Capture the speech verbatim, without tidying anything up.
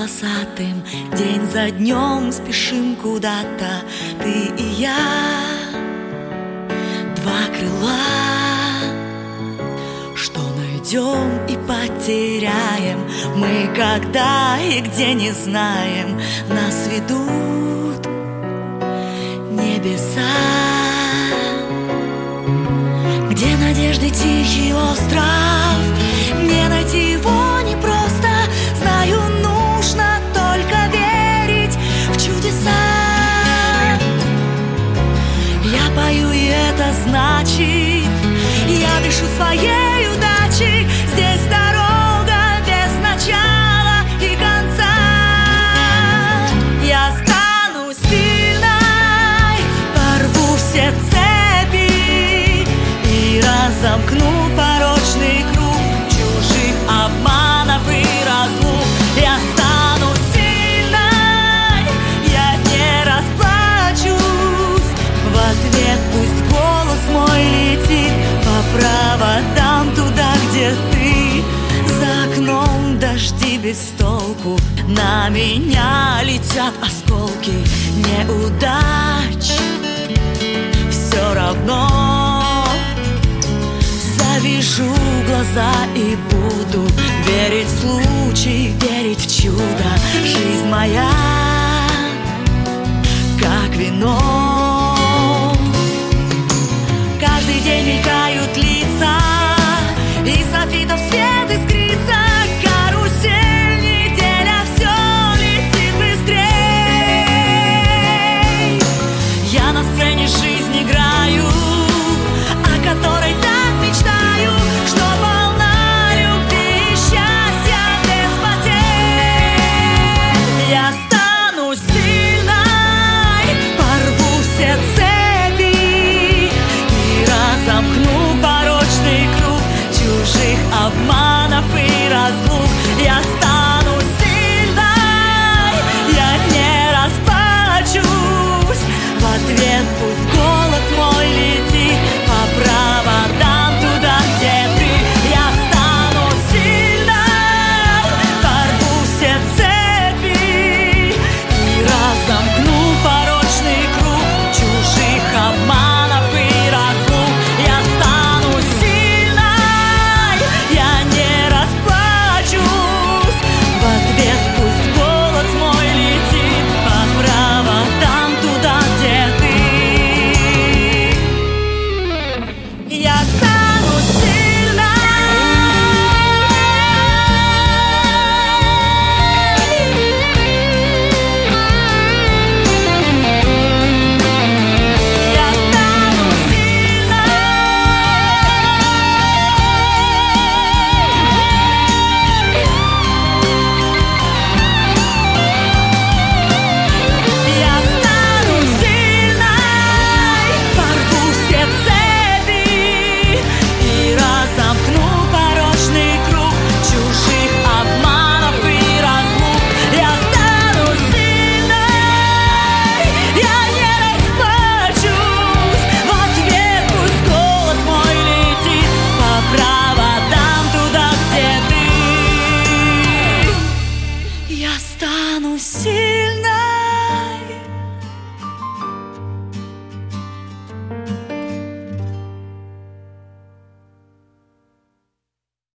полосатым. День за днем спешим куда-то, ты и я. Два крыла, что найдем и потеряем. Мы когда и где не знаем. Нас ведут небеса, где надежды тихий остров. Не найти его непросто. Знаю, нужно только верить в чудеса. Я пою, и это значит, я дышу своей удачей. Здесь дорога без начала и конца. Я стану сильной, порву все цепи и разомкну порочный круг чужих обманов и разлук. Я стану сильной, я не расплачусь. В ответ пусть голос мой летит по проводам туда, где ты. За окном дожди без толку, на меня летят осколки неудач. Все равно завяжу глаза и буду верить в случай, верить в чудо. Жизнь моя как вино. Каждый день мелькают лица,